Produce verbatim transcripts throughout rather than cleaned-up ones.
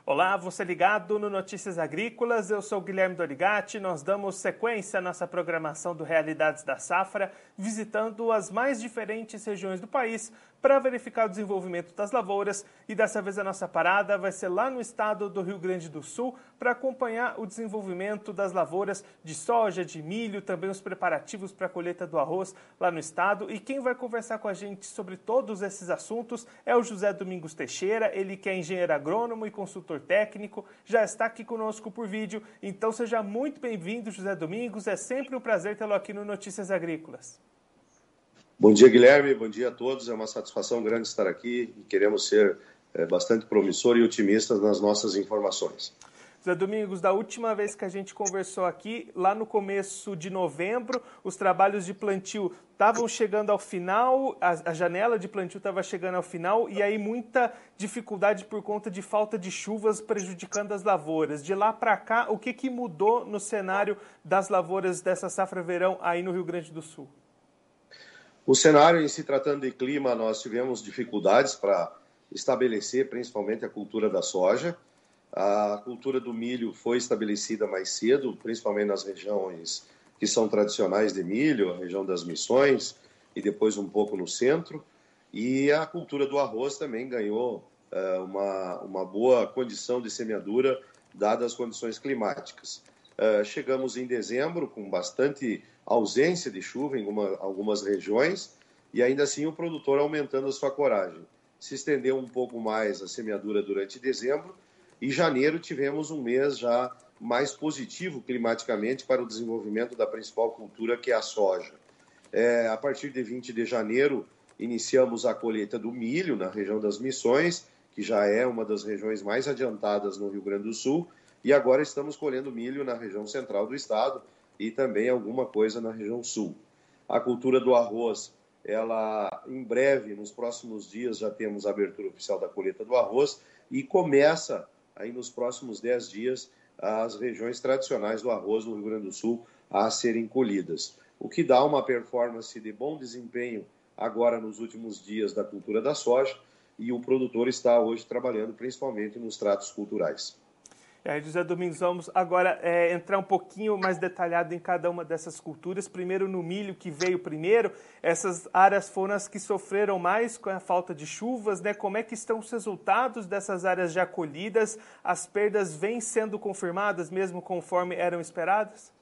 Olá, você ligado no Notícias Agrícolas, eu sou o Guilherme Dorigatti. Nós damos sequência à nossa programação do Realidades da Safra, visitando as mais diferentes regiões do país para verificar o desenvolvimento das lavouras, e dessa vez a nossa parada vai ser lá no estado do Rio Grande do Sul para acompanhar o desenvolvimento das lavouras de soja, de milho, também os preparativos para a colheita do arroz lá no estado. E quem vai conversar com a gente sobre todos esses assuntos é o José Domingos Teixeira, ele que é engenheiro agrônomo e consultor técnico, já está aqui conosco por vídeo. Então seja muito bem-vindo, José Domingos, é sempre um prazer tê-lo aqui no Notícias Agrícolas. Bom dia, Guilherme, bom dia a todos, é uma satisfação grande estar aqui e queremos ser é, bastante promissor e otimistas nas nossas informações. José Domingos, da última vez que a gente conversou aqui, lá no começo de novembro, os trabalhos de plantio estavam chegando ao final, a, a janela de plantio estava chegando ao final, e aí muita dificuldade por conta de falta de chuvas prejudicando as lavouras. De lá para cá, o que, que mudou no cenário das lavouras dessa safra-verão aí no Rio Grande do Sul? O cenário, em se tratando de clima, nós tivemos dificuldades para estabelecer principalmente a cultura da soja. A cultura do milho foi estabelecida mais cedo, principalmente nas regiões que são tradicionais de milho, a região das Missões e depois um pouco no centro. E a cultura do arroz também ganhou uh, uma, uma boa condição de semeadura, dadas as condições climáticas. Uh, chegamos em dezembro com bastante ausência de chuva em uma, algumas regiões e ainda assim o produtor aumentando a sua coragem. Se estendeu um pouco mais a semeadura durante dezembro, e janeiro tivemos um mês já mais positivo climaticamente para o desenvolvimento da principal cultura, que é a soja. É, a partir de vinte de janeiro, iniciamos a colheita do milho na região das Missões, que já é uma das regiões mais adiantadas no Rio Grande do Sul, e agora estamos colhendo milho na região central do estado e também alguma coisa na região sul. A cultura do arroz, ela em breve, nos próximos dias, já temos a abertura oficial da colheita do arroz e começa aí nos próximos dez dias, as regiões tradicionais do arroz no Rio Grande do Sul a serem colhidas. O que dá uma performance de bom desempenho agora nos últimos dias da cultura da soja, e o produtor está hoje trabalhando principalmente nos tratos culturais. E aí, José Domingos, vamos agora é, entrar um pouquinho mais detalhado em cada uma dessas culturas. Primeiro no milho, que veio primeiro. Essas áreas foram as que sofreram mais com a falta de chuvas, né? Como é que estão os resultados dessas áreas já colhidas? As perdas vêm sendo confirmadas mesmo conforme eram esperadas?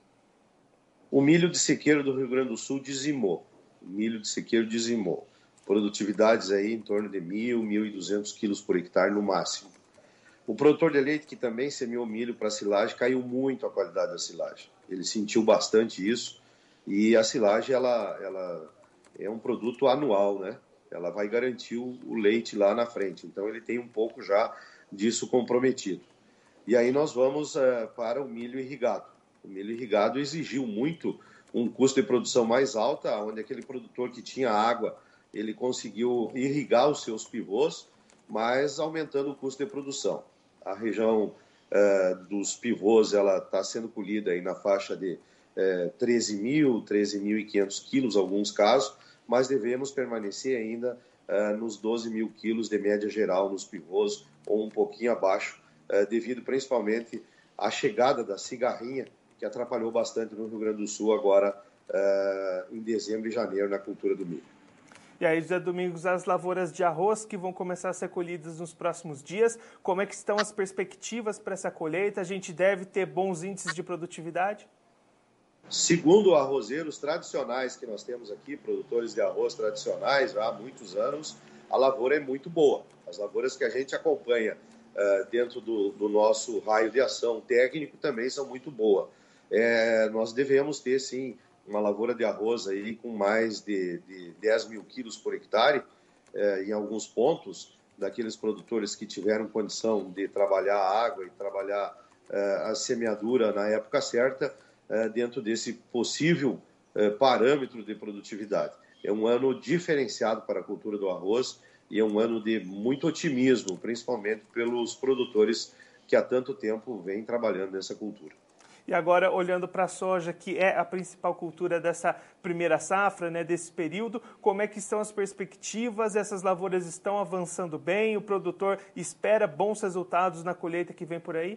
O milho de sequeiro do Rio Grande do Sul dizimou. O milho de sequeiro dizimou. Produtividades aí em torno de mil, mil e duzentos quilos por hectare no máximo. O produtor de leite, que também semeou milho para silagem, caiu muito a qualidade da silagem. Ele sentiu bastante isso, e a silagem ela, ela é um produto anual, né? Ela vai garantir o, o leite lá na frente, então ele tem um pouco já disso comprometido. E aí nós vamos é, para o milho irrigado. O milho irrigado exigiu muito um custo de produção mais alto, onde aquele produtor que tinha água, ele conseguiu irrigar os seus pivôs, mas aumentando o custo de produção. A região eh, dos pivôs está sendo colhida aí na faixa de eh, treze mil, treze mil e quinhentos quilos, alguns casos, mas devemos permanecer ainda eh, nos doze mil quilos de média geral nos pivôs, ou um pouquinho abaixo, eh, devido principalmente à chegada da cigarrinha, que atrapalhou bastante no Rio Grande do Sul agora eh, em dezembro e janeiro na cultura do milho. E aí, José Domingos, as lavouras de arroz que vão começar a ser colhidas nos próximos dias, como é que estão as perspectivas para essa colheita? A gente deve ter bons índices de produtividade? Segundo arrozeiros tradicionais que nós temos aqui, produtores de arroz tradicionais já há muitos anos, a lavoura é muito boa. As lavouras que a gente acompanha uh, dentro do, do nosso raio de ação técnico também são muito boas. É, nós devemos ter, sim, uma lavoura de arroz aí com mais de, de dez mil quilos por hectare, eh, em alguns pontos, daqueles produtores que tiveram condição de trabalhar a água e trabalhar eh, a semeadura na época certa, eh, dentro desse possível eh, parâmetro de produtividade. É um ano diferenciado para a cultura do arroz e é um ano de muito otimismo, principalmente pelos produtores que há tanto tempo vêm trabalhando nessa cultura. E agora, olhando para a soja, que é a principal cultura dessa primeira safra, né, desse período, como é que estão as perspectivas? Essas lavouras estão avançando bem? O produtor espera bons resultados na colheita que vem por aí?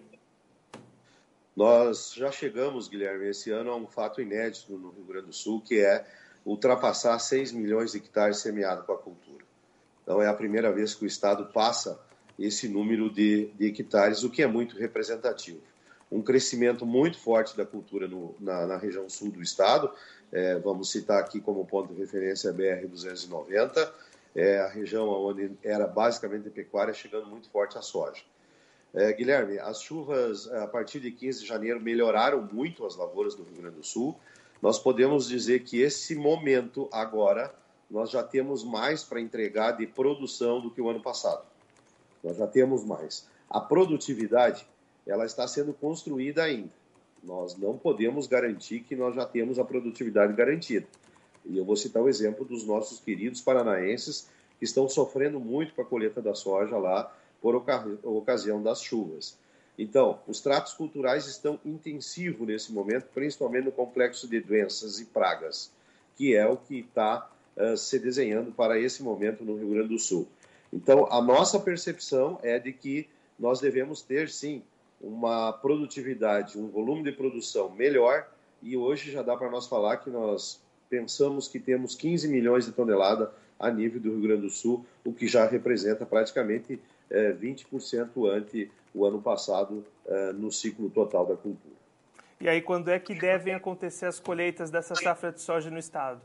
Nós já chegamos, Guilherme, esse ano a um fato inédito no Rio Grande do Sul, que é ultrapassar seis milhões de hectares semeados com a cultura. Então, é a primeira vez que o Estado passa esse número de, de hectares, o que é muito representativo. Um crescimento muito forte da cultura no, na, na região sul do Estado. É, vamos citar aqui como ponto de referência a B R duzentos e noventa, é a região onde era basicamente pecuária, chegando muito forte a soja. É, Guilherme, as chuvas a partir de quinze de janeiro melhoraram muito as lavouras do Rio Grande do Sul. Nós podemos dizer que esse momento agora nós já temos mais para entregar de produção do que o ano passado. Nós já temos mais. A produtividade, ela está sendo construída ainda. Nós não podemos garantir que nós já temos a produtividade garantida. E eu vou citar o exemplo dos nossos queridos paranaenses que estão sofrendo muito com a colheita da soja lá por ocasião das chuvas. Então, os tratos culturais estão intensivos nesse momento, principalmente no complexo de doenças e pragas, que é o que está uh, se desenhando para esse momento no Rio Grande do Sul. Então, a nossa percepção é de que nós devemos ter, sim, uma produtividade, um volume de produção melhor, e hoje já dá para nós falar que nós pensamos que temos quinze milhões de toneladas a nível do Rio Grande do Sul, o que já representa praticamente é, vinte por cento ante o ano passado é, no ciclo total da cultura. E aí, quando é que devem acontecer as colheitas dessa safra de soja no estado?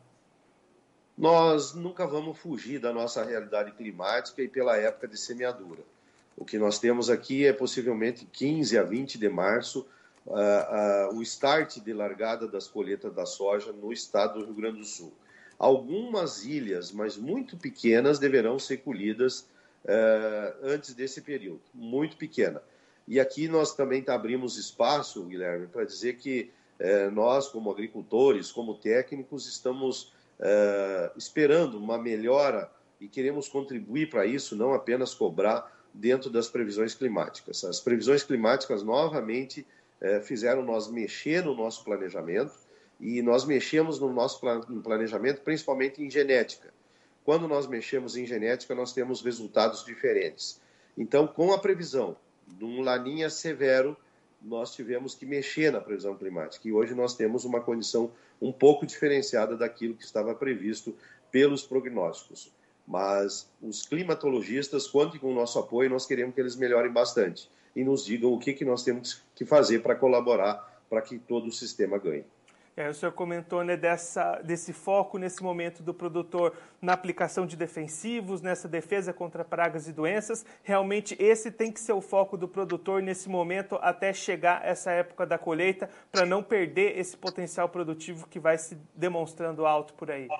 Nós nunca vamos fugir da nossa realidade climática e pela época de semeadura. O que nós temos aqui é possivelmente quinze a vinte de março, uh, uh, o start de largada das colheitas da soja no estado do Rio Grande do Sul. Algumas ilhas, mas muito pequenas, deverão ser colhidas uh, antes desse período, muito pequena. E aqui nós também abrimos espaço, Guilherme, para dizer que uh, nós, como agricultores, como técnicos, estamos uh, esperando uma melhora e queremos contribuir para isso, não apenas cobrar dentro das previsões climáticas. As previsões climáticas, novamente, eh, fizeram nós mexer no nosso planejamento e nós mexemos no nosso planejamento, principalmente em genética. Quando nós mexemos em genética, nós temos resultados diferentes. Então, com a previsão de um laninha severo, nós tivemos que mexer na previsão climática e hoje nós temos uma condição um pouco diferenciada daquilo que estava previsto pelos prognósticos. Mas os climatologistas, contem com o nosso apoio, nós queremos que eles melhorem bastante e nos digam o que, que nós temos que fazer para colaborar para que todo o sistema ganhe. É, o senhor comentou, né, dessa, desse foco nesse momento do produtor na aplicação de defensivos, nessa defesa contra pragas e doenças. Realmente esse tem que ser o foco do produtor nesse momento até chegar essa época da colheita, para não perder esse potencial produtivo que vai se demonstrando alto por aí.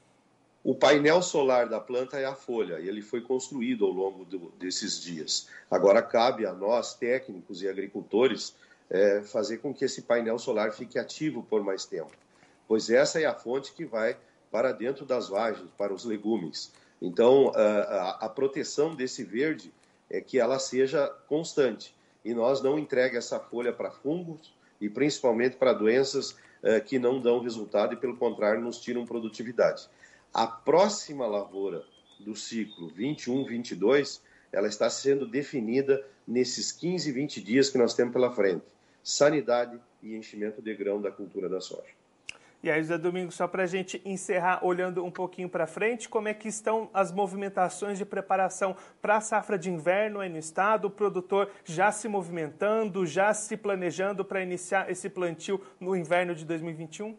O painel solar da planta é a folha, e ele foi construído ao longo do, desses dias. Agora cabe a nós, técnicos e agricultores, é, fazer com que esse painel solar fique ativo por mais tempo, pois essa é a fonte que vai para dentro das vagens, para os legumes. Então, a, a proteção desse verde é que ela seja constante, e nós não entregue essa folha para fungos e principalmente para doenças é, que não dão resultado e, pelo contrário, nos tiram produtividade. A próxima lavoura do ciclo vinte e um, vinte e dois, ela está sendo definida nesses quinze, vinte dias que nós temos pela frente. Sanidade e enchimento de grão da cultura da soja. E aí, José Domingos, só para a gente encerrar, olhando um pouquinho para frente, como é que estão as movimentações de preparação para a safra de inverno aí no estado? O produtor já se movimentando, já se planejando para iniciar esse plantio no inverno de dois mil e vinte e um?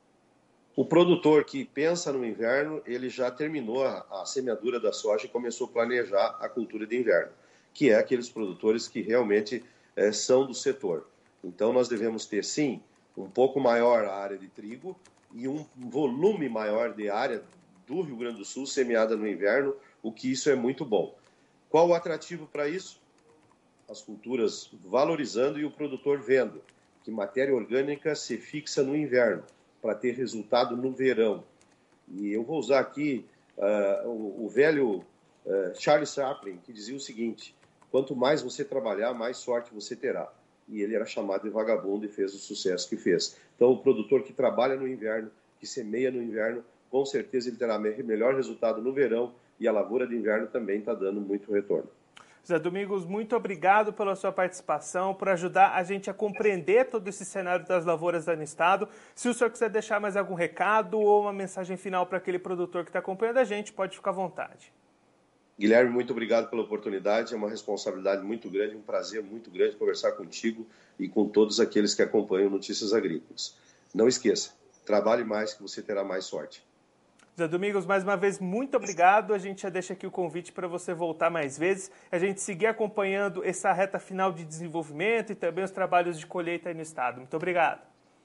O produtor que pensa no inverno, ele já terminou a, a semeadura da soja e começou a planejar a cultura de inverno, que é aqueles produtores que realmente é, são do setor. Então, nós devemos ter, sim, um pouco maior a área de trigo e um volume maior de área do Rio Grande do Sul semeada no inverno, o que isso é muito bom. Qual o atrativo para isso? As culturas valorizando e o produtor vendo que matéria orgânica se fixa no inverno, para ter resultado no verão. E eu vou usar aqui uh, o, o velho uh, Charles Chaplin, que dizia o seguinte: quanto mais você trabalhar, mais sorte você terá. e ele era chamado de vagabundo e fez o sucesso que fez. Então, o produtor que trabalha no inverno, que semeia no inverno, com certeza ele terá melhor resultado no verão, e a lavoura de inverno também está dando muito retorno. José Domingos, muito obrigado pela sua participação, por ajudar a gente a compreender todo esse cenário das lavouras no estado. Se o senhor quiser deixar mais algum recado ou uma mensagem final para aquele produtor que está acompanhando a gente, pode ficar à vontade. Guilherme, muito obrigado pela oportunidade, é uma responsabilidade muito grande, um prazer muito grande conversar contigo e com todos aqueles que acompanham Notícias Agrícolas. Não esqueça, trabalhe mais que você terá mais sorte. José Domingos, mais uma vez, muito obrigado. A gente já deixa aqui o convite para você voltar mais vezes, a gente seguir acompanhando essa reta final de desenvolvimento e também os trabalhos de colheita aí no estado. Muito obrigado.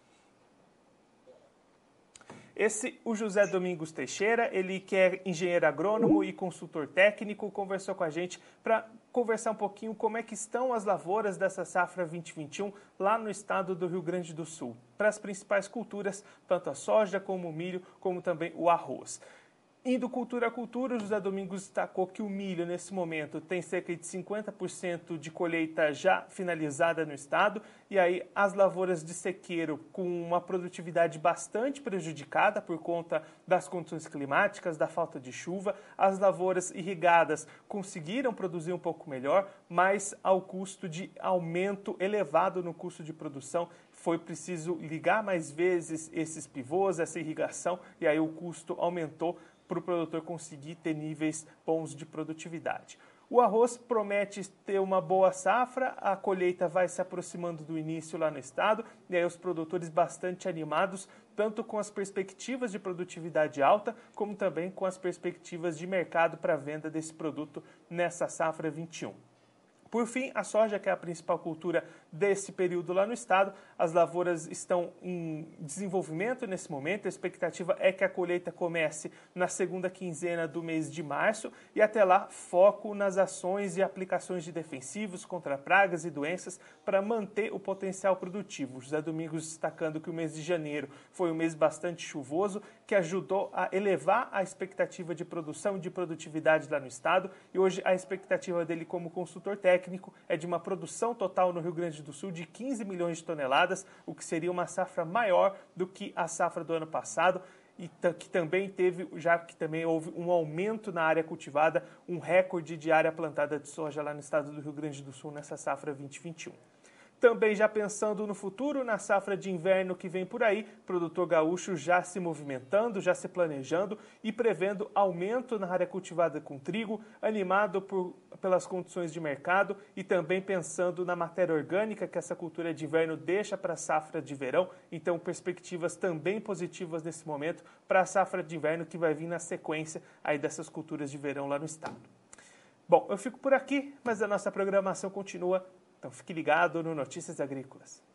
Esse, o José Domingos Teixeira, ele que é engenheiro agrônomo e consultor técnico, conversou com a gente para conversar um pouquinho como é que estão as lavouras dessa safra vinte e vinte e um lá no estado do Rio Grande do Sul, para as principais culturas, tanto a soja como o milho, como também o arroz. Indo cultura a cultura, o José Domingos destacou que o milho, nesse momento, tem cerca de cinquenta por cento de colheita já finalizada no estado, e aí as lavouras de sequeiro com uma produtividade bastante prejudicada por conta das condições climáticas, da falta de chuva. As lavouras irrigadas conseguiram produzir um pouco melhor, mas ao custo de aumento elevado no custo de produção. Foi preciso ligar mais vezes esses pivôs, essa irrigação, e aí o custo aumentou para o produtor conseguir ter níveis bons de produtividade. O arroz promete ter uma boa safra, a colheita vai se aproximando do início lá no estado, e aí os produtores bastante animados, tanto com as perspectivas de produtividade alta, como também com as perspectivas de mercado para a venda desse produto nessa safra vinte e um. Por fim, a soja, que é a principal cultura desse período lá no estado, as lavouras estão em desenvolvimento nesse momento. A expectativa é que a colheita comece na segunda quinzena do mês de março e até lá foco nas ações e aplicações de defensivos contra pragas e doenças para manter o potencial produtivo. José Domingos destacando que o mês de janeiro foi um mês bastante chuvoso, que ajudou a elevar a expectativa de produção e de produtividade lá no estado, e hoje a expectativa dele como consultor técnico é de uma produção total no Rio Grande do Sul de quinze milhões de toneladas, o que seria uma safra maior do que a safra do ano passado, e que também teve, já que também houve um aumento na área cultivada, um recorde de área plantada de soja lá no estado do Rio Grande do Sul nessa safra vinte e vinte e um. Também já pensando no futuro, na safra de inverno que vem por aí, produtor gaúcho já se movimentando, já se planejando e prevendo aumento na área cultivada com trigo, animado por, pelas condições de mercado e também pensando na matéria orgânica que essa cultura de inverno deixa para a safra de verão. Então, perspectivas também positivas nesse momento para a safra de inverno que vai vir na sequência aí dessas culturas de verão lá no estado. Bom, eu fico por aqui, mas a nossa programação continua. Então fique ligado no Notícias Agrícolas.